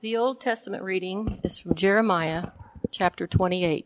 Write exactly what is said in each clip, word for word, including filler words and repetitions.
The Old Testament reading is from Jeremiah chapter twenty-eight.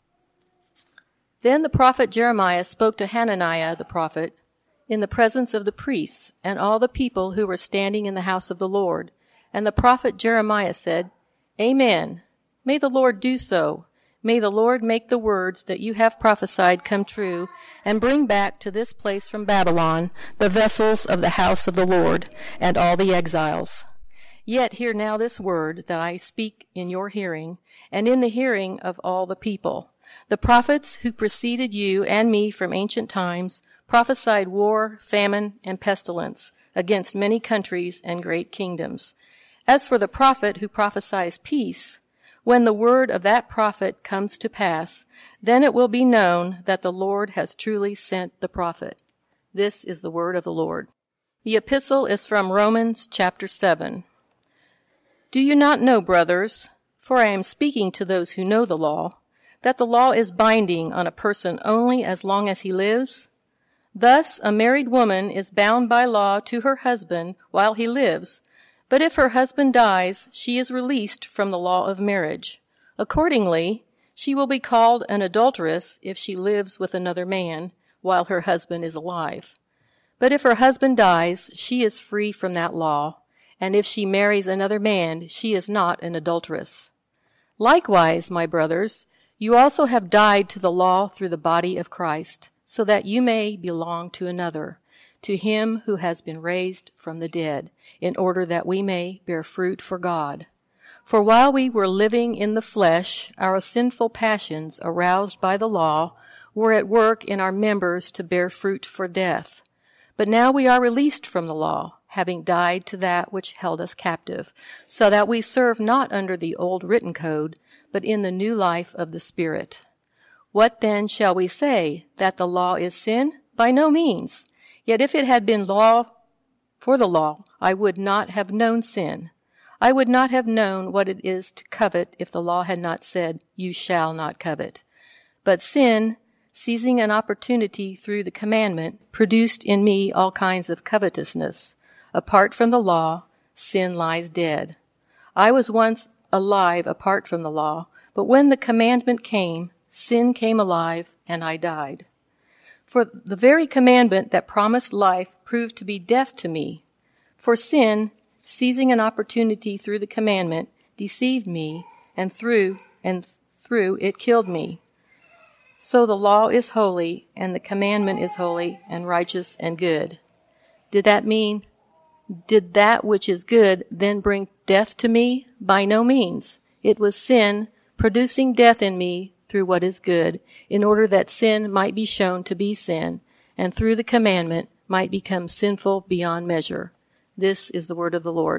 Then the prophet Jeremiah spoke to Hananiah the prophet in the presence of the priests and all the people who were standing in the house of the Lord. And the prophet Jeremiah said, Amen. May the Lord do so. May the Lord make the words that you have prophesied come true, and bring back to this place from Babylon the vessels of the house of the Lord and all the exiles. Yet hear now this word that I speak in your hearing, and in the hearing of all the people. The prophets who preceded you and me from ancient times prophesied war, famine, and pestilence against many countries and great kingdoms. As for the prophet who prophesies peace, when the word of that prophet comes to pass, then it will be known that the Lord has truly sent the prophet. This is the word of the Lord. The epistle is from Romans chapter seven. Do you not know, brothers, for I am speaking to those who know the law, that the law is binding on a person only as long as he lives? Thus, a married woman is bound by law to her husband while he lives, but if her husband dies, she is released from the law of marriage. Accordingly, she will be called an adulteress if she lives with another man while her husband is alive. But if her husband dies, she is free from that law, and if she marries another man, she is not an adulteress. Likewise, my brothers, you also have died to the law through the body of Christ, so that you may belong to another, to him who has been raised from the dead, in order that we may bear fruit for God. For while we were living in the flesh, our sinful passions, aroused by the law, were at work in our members to bear fruit for death. But now we are released from the law, having died to that which held us captive, so that we serve not under the old written code, but in the new life of the Spirit. What then shall we say? That the law is sin? By no means. Yet if it had been law for the law, I would not have known sin. I would not have known what it is to covet if the law had not said, you shall not covet. But sin, seizing an opportunity through the commandment, produced in me all kinds of covetousness. Apart from the law, sin lies dead. I was once alive apart from the law, but when the commandment came, sin came alive, and I died. For the very commandment that promised life proved to be death to me. For sin, seizing an opportunity through the commandment, deceived me, and through and through it killed me. So the law is holy, and the commandment is holy, and righteous, and good. Did that mean, did that which is good then bring death to me? By no means. It was sin producing death in me through what is good, in order that sin might be shown to be sin, and through the commandment might become sinful beyond measure. This is the word of the Lord.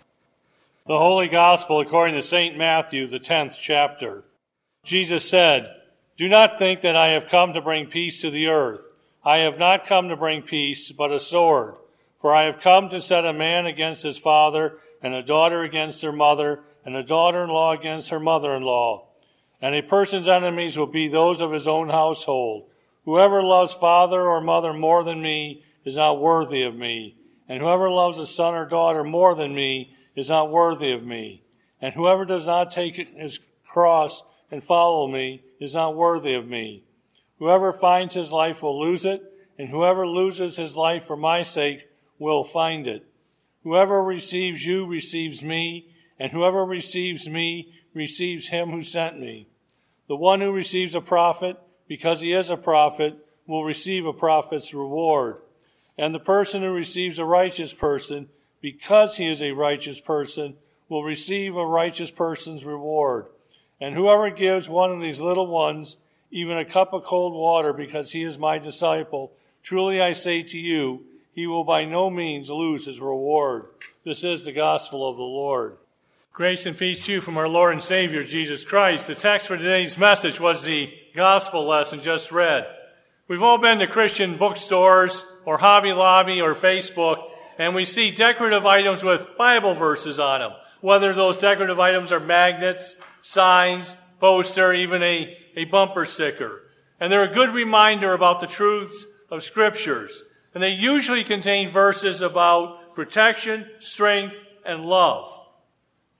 The Holy Gospel according to Saint Matthew, the tenth chapter. Jesus said, Do not think that I have come to bring peace to the earth. I have not come to bring peace, but a sword. For I have come to set a man against his father, and a daughter against her mother, and a daughter-in-law against her mother-in-law. And a person's enemies will be those of his own household. Whoever loves father or mother more than me is not worthy of me. And whoever loves a son or daughter more than me is not worthy of me. And whoever does not take his cross and follow me is not worthy of me. Whoever finds his life will lose it, and whoever loses his life for my sake will find it. Whoever receives you receives me, and whoever receives me receives him who sent me. The one who receives a prophet, because he is a prophet, will receive a prophet's reward. And the person who receives a righteous person, because he is a righteous person, will receive a righteous person's reward. And whoever gives one of these little ones even a cup of cold water because he is my disciple, truly I say to you, he will by no means lose his reward. This is the gospel of the Lord. Grace and peace to you from our Lord and Savior, Jesus Christ. The text for today's message was the gospel lesson just read. We've all been to Christian bookstores or Hobby Lobby or Facebook, and we see decorative items with Bible verses on them. Whether those decorative items are magnets, signs, poster, even a, a bumper sticker. And they're a good reminder about the truths of Scriptures. And they usually contain verses about protection, strength, and love.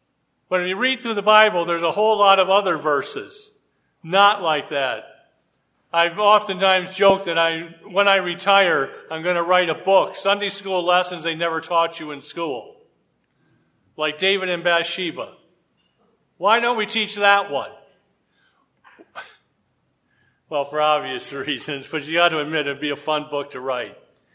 But if you read through the Bible, there's a whole lot of other verses not like that. I've oftentimes joked that I, when I retire, I'm going to write a book, Sunday school lessons they never taught you in school, like David and Bathsheba. Why don't we teach that one? Well, for obvious reasons, but you got to admit it'd be a fun book to write.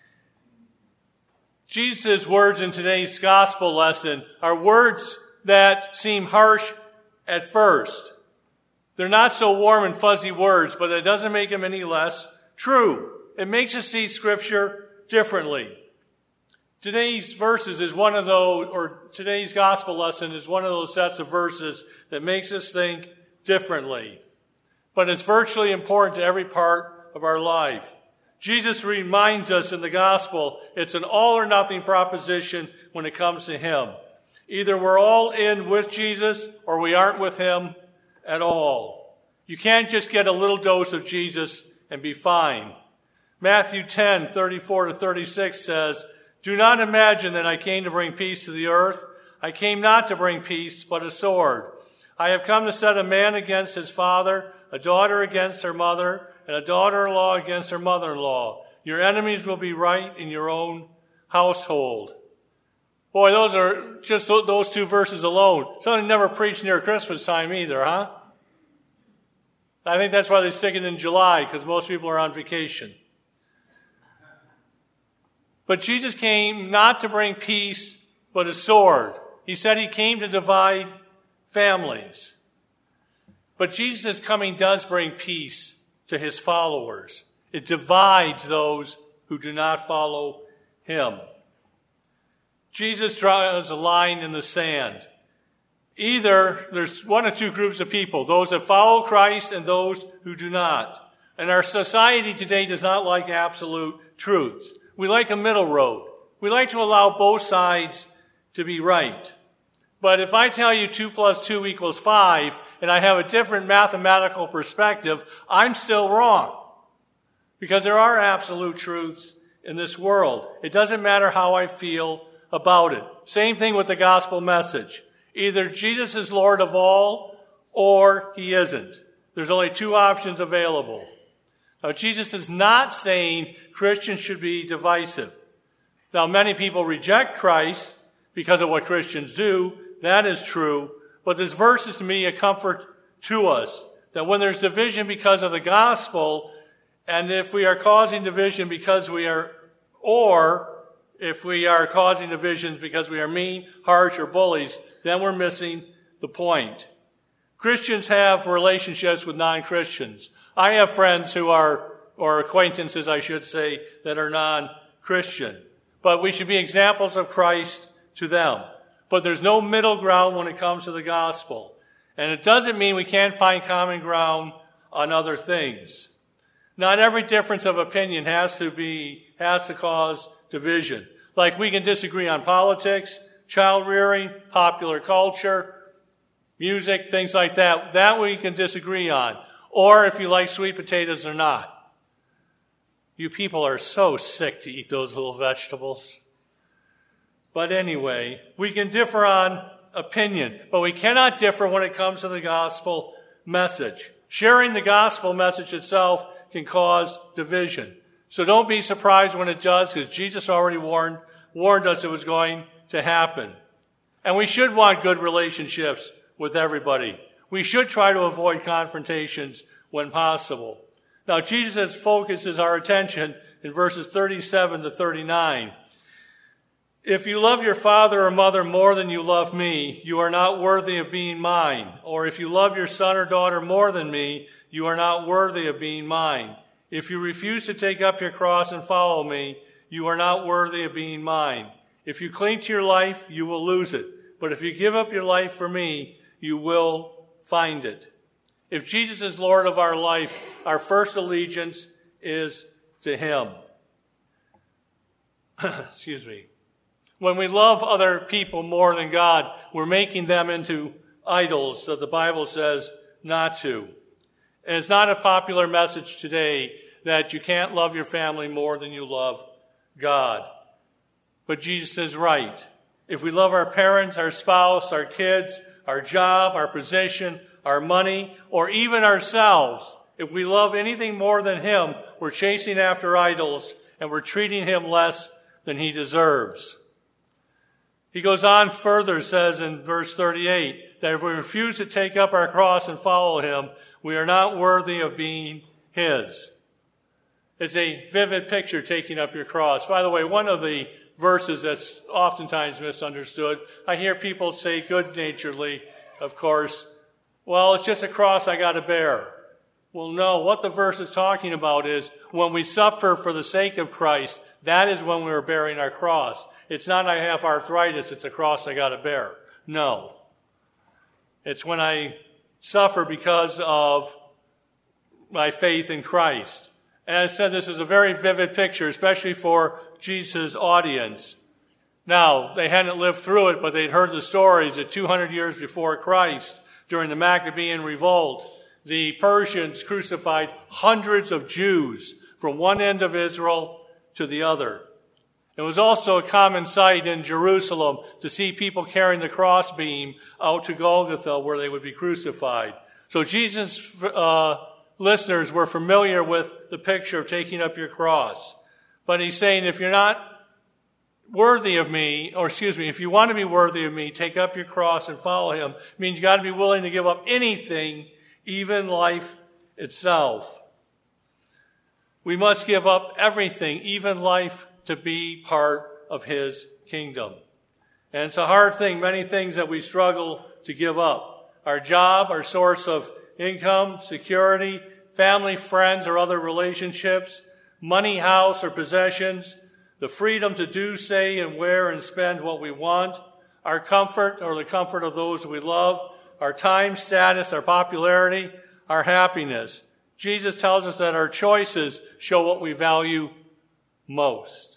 Jesus' words in today's gospel lesson are words that seem harsh at first. They're not so warm and fuzzy words, but it doesn't make them any less true. It makes us see Scripture differently. Today's verses is one of those, or today's gospel lesson is one of those sets of verses that makes us think differently. But it's virtually important to every part of our life. Jesus reminds us in the gospel it's an all or nothing proposition when it comes to him. Either we're all in with Jesus or we aren't with him at all. You can't just get a little dose of Jesus and be fine. Matthew ten, thirty-four to thirty-six says, "Do not imagine that I came to bring peace to the earth. I came not to bring peace, but a sword. I have come to set a man against his father, a daughter against her mother, and a daughter-in-law against her mother-in-law. Your enemies will be right in your own household." Boy, those are just those two verses alone. Something never preached near Christmas time either, huh? I think that's why they stick it in July, because most people are on vacation. But Jesus came not to bring peace, but a sword. He said he came to divide families. But Jesus' coming does bring peace to his followers. It divides those who do not follow him. Jesus draws a line in the sand. Either there's one or two groups of people, those that follow Christ and those who do not. And our society today does not like absolute truths. We like a middle road. We like to allow both sides to be right. But if I tell you two plus two equals five, and I have a different mathematical perspective, I'm still wrong. Because there are absolute truths in this world. It doesn't matter how I feel about it. Same thing with the gospel message. Either Jesus is Lord of all, or he isn't. There's only two options available. Now, Jesus is not saying Christians should be divisive. Now, many people reject Christ because of what Christians do. That is true. But this verse is to me a comfort to us, that when there's division because of the gospel, and if we are causing division because we are, or if we are causing divisions because we are mean, harsh, or bullies, then we're missing the point. Christians have relationships with non-Christians. I have friends who are, or acquaintances, I should say, that are non-Christian. But we should be examples of Christ to them. But there's no middle ground when it comes to the gospel. And it doesn't mean we can't find common ground on other things. Not every difference of opinion has to be, has to cause division. Like we can disagree on politics, child rearing, popular culture, music, things like that. That we can disagree on. Or if you like sweet potatoes or not. You people are so sick to eat those little vegetables. But anyway, we can differ on opinion, but we cannot differ when it comes to the gospel message. Sharing the gospel message itself can cause division. So don't be surprised when it does, because Jesus already warned, warned us it was going to happen. And we should want good relationships with everybody. We should try to avoid confrontations when possible. Now, Jesus focuses our attention in verses thirty-seven to thirty-nine. If you love your father or mother more than you love me, you are not worthy of being mine. Or if you love your son or daughter more than me, you are not worthy of being mine. If you refuse to take up your cross and follow me, you are not worthy of being mine. If you cling to your life, you will lose it. But if you give up your life for me, you will find it. If Jesus is Lord of our life, our first allegiance is to him. Excuse me. When we love other people more than God, we're making them into idols that the Bible says not to. And it's not a popular message today that you can't love your family more than you love God. But Jesus is right. If we love our parents, our spouse, our kids, our job, our position, our money, or even ourselves, if we love anything more than him, we're chasing after idols and we're treating him less than he deserves. He goes on further, says in verse thirty-eight, that if we refuse to take up our cross and follow him, we are not worthy of being his. It's a vivid picture, taking up your cross. By the way, one of the verses that's oftentimes misunderstood, I hear people say good-naturedly, of course, well, it's just a cross I got to bear. Well, no, what the verse is talking about is when we suffer for the sake of Christ, that is when we are bearing our cross. It's not I have arthritis, it's a cross I got to bear. No. It's when I suffer because of my faith in Christ. And I said this is a very vivid picture, especially for Jesus' audience. Now, they hadn't lived through it, but they'd heard the stories that two hundred years before Christ, during the Maccabean revolt, the Persians crucified hundreds of Jews from one end of Israel to the other. It was also a common sight in Jerusalem to see people carrying the crossbeam out to Golgotha where they would be crucified. So Jesus' uh, listeners were familiar with the picture of taking up your cross. But he's saying if you're not worthy of me, or excuse me, if you want to be worthy of me, take up your cross and follow him. It means you got to be willing to give up anything, even life itself. We must give up everything, even life, to be part of his kingdom. And it's a hard thing, many things that we struggle to give up. Our job, our source of income, security, family, friends, or other relationships, money, house, or possessions, the freedom to do, say, and wear and spend what we want, our comfort or the comfort of those we love, our time, status, our popularity, our happiness. Jesus tells us that our choices show what we value most.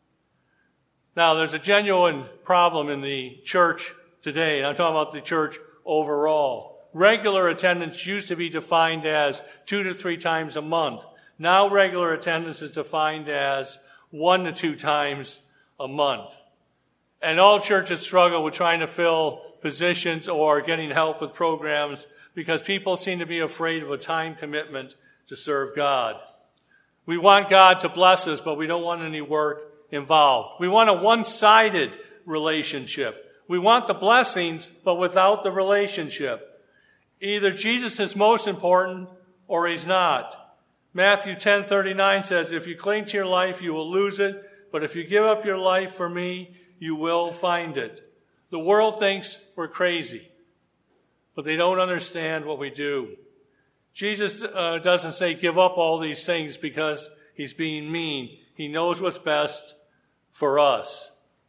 Now, there's a genuine problem in the church today, and I'm talking about the church overall. Regular attendance used to be defined as two to three times a month. Now regular attendance is defined as one to two times a month. And all churches struggle with trying to fill positions or getting help with programs because people seem to be afraid of a time commitment to serve God. We want God to bless us, but we don't want any work involved. We want a one-sided relationship. We want the blessings, but without the relationship. Either Jesus is most important or he's not. Matthew ten thirty-nine says, if you cling to your life, you will lose it. But if you give up your life for me, you will find it. The world thinks we're crazy, but they don't understand what we do. Jesus uh, doesn't say give up all these things because he's being mean. He knows what's best for us.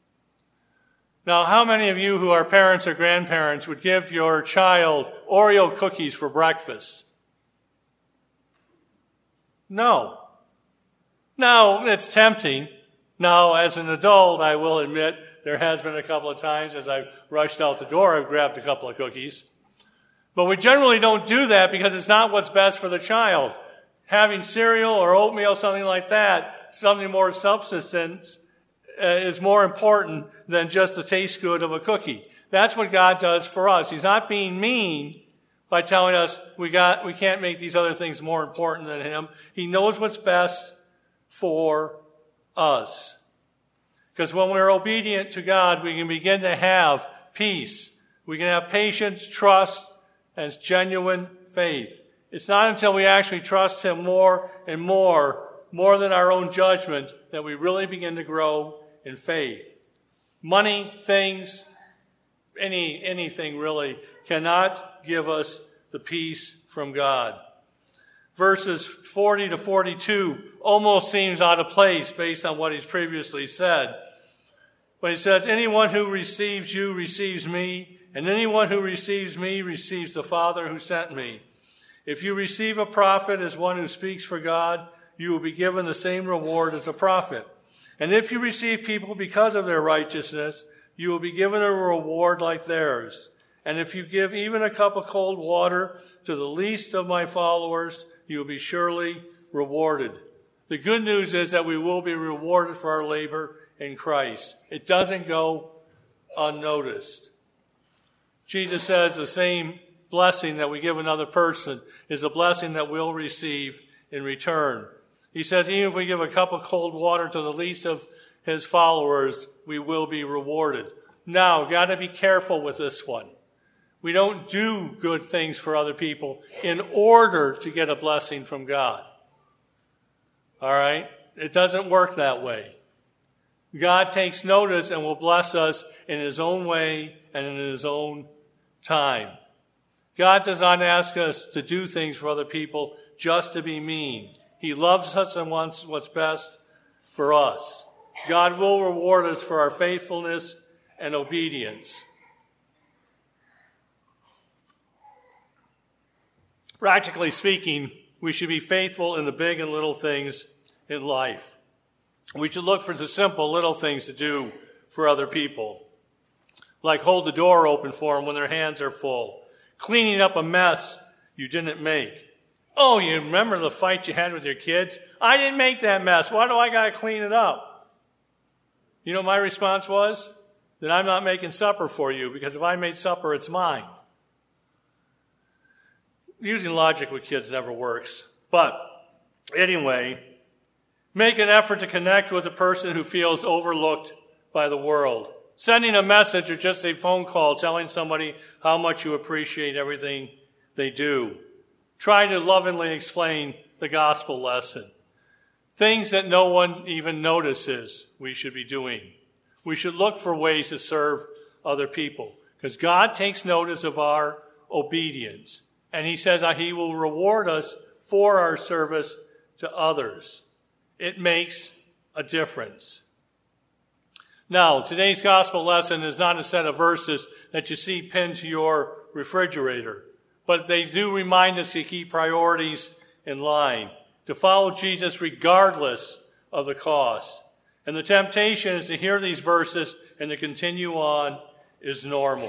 Now, how many of you who are parents or grandparents would give your child Oreo cookies for breakfast? No. Now, it's tempting. Now, as an adult, I will admit there has been a couple of times as I've rushed out the door, I've grabbed a couple of cookies. But we generally don't do that because it's not what's best for the child. Having cereal or oatmeal, something like that, something more substance, uh, is more important than just the taste good of a cookie. That's what God does for us. He's not being mean by telling us we got we can't make these other things more important than him. He knows what's best for us. Because when we're obedient to God, we can begin to have peace. We can have patience, trust, and genuine faith. It's not until we actually trust him more and more, more than our own judgment, that we really begin to grow in faith. Money, things, any anything really, cannot give us the peace from God. Verses forty to forty-two almost seems out of place based on what he's previously said. But he says, anyone who receives you receives me, and anyone who receives me receives the Father who sent me. If you receive a prophet as one who speaks for God, you will be given the same reward as a prophet. And if you receive people because of their righteousness, you will be given a reward like theirs. And if you give even a cup of cold water to the least of my followers, you will be surely rewarded. The good news is that we will be rewarded for our labor in Christ. It doesn't go unnoticed. Jesus says the same blessing that we give another person is a blessing that we'll receive in return. He says even if we give a cup of cold water to the least of his followers, we will be rewarded. Now, got to be careful with this one. We don't do good things for other people in order to get a blessing from God. All right? It doesn't work that way. God takes notice and will bless us in his own way and in his own time. God does not ask us to do things for other people just to be mean. He loves us and wants what's best for us. God will reward us for our faithfulness and obedience. Practically speaking, we should be faithful in the big and little things in life. We should look for the simple little things to do for other people, like hold the door open for them when their hands are full, cleaning up a mess you didn't make. Oh, you remember the fight you had with your kids? I didn't make that mess. Why do I got to clean it up? You know what my response was? That I'm not making supper for you, because if I made supper, it's mine. Using logic with kids never works. But anyway, make an effort to connect with a person who feels overlooked by the world. Sending a message or just a phone call telling somebody how much you appreciate everything they do. Try to lovingly explain the gospel lesson. Things that no one even notices we should be doing. We should look for ways to serve other people, because God takes notice of our obedience. And he says that he will reward us for our service to others. It makes a difference. Now, today's gospel lesson is not a set of verses that you see pinned to your refrigerator, but they do remind us to keep priorities in line, to follow Jesus regardless of the cost. And the temptation is to hear these verses and to continue on is normal.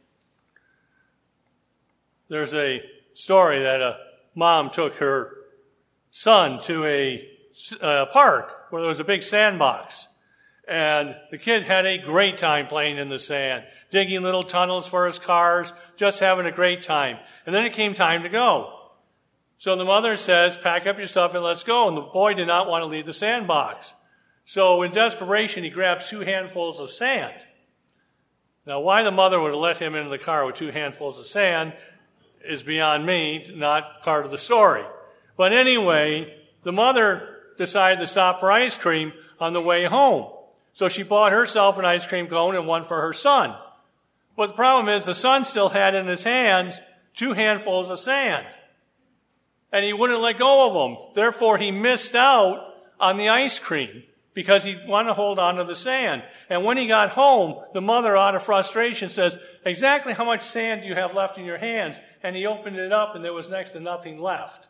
There's a story that a mom took her son to a, a park where there was a big sandbox. And the kid had a great time playing in the sand, digging little tunnels for his cars, just having a great time. And then it came time to go. So the mother says, pack up your stuff and let's go. And the boy did not want to leave the sandbox. So in desperation, he grabs two handfuls of sand. Now, why the mother would have let him into the car with two handfuls of sand is beyond me, not part of the story. But anyway, the mother decided to stop for ice cream on the way home. So she bought herself an ice cream cone and one for her son. But the problem is the son still had in his hands two handfuls of sand. And he wouldn't let go of them. Therefore, he missed out on the ice cream because he wanted to hold on to the sand. And when he got home, the mother, out of frustration, says, exactly how much sand do you have left in your hands? And he opened it up, and there was next to nothing left.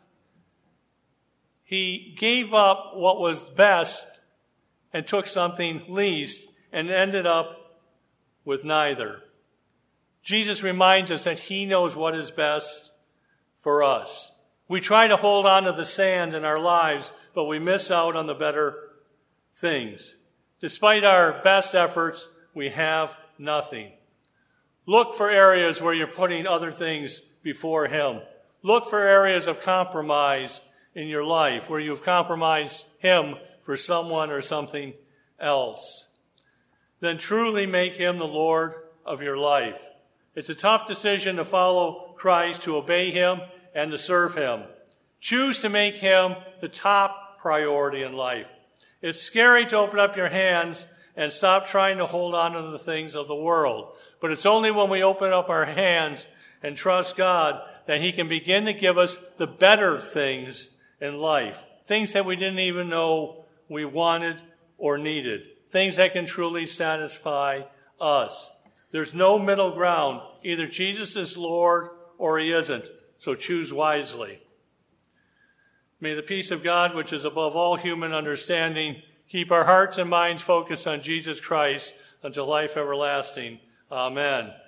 He gave up what was best and took something least and ended up with neither. Jesus reminds us that he knows what is best for us. We try to hold on to the sand in our lives, but we miss out on the better things. Despite our best efforts, we have nothing. Look for areas where you're putting other things before him. Look for areas of compromise in your life where you've compromised him for someone or something else. Then truly make him the Lord of your life. It's a tough decision to follow Christ, to obey him, and to serve him. Choose to make him the top priority in life. It's scary to open up your hands and stop trying to hold on to the things of the world. But it's only when we open up our hands and trust God that he can begin to give us the better things in life. Things that we didn't even know we wanted or needed. Things that can truly satisfy us. There's no middle ground. Either Jesus is Lord or he isn't. So choose wisely. May the peace of God, which is above all human understanding, keep our hearts and minds focused on Jesus Christ until life everlasting. Amen.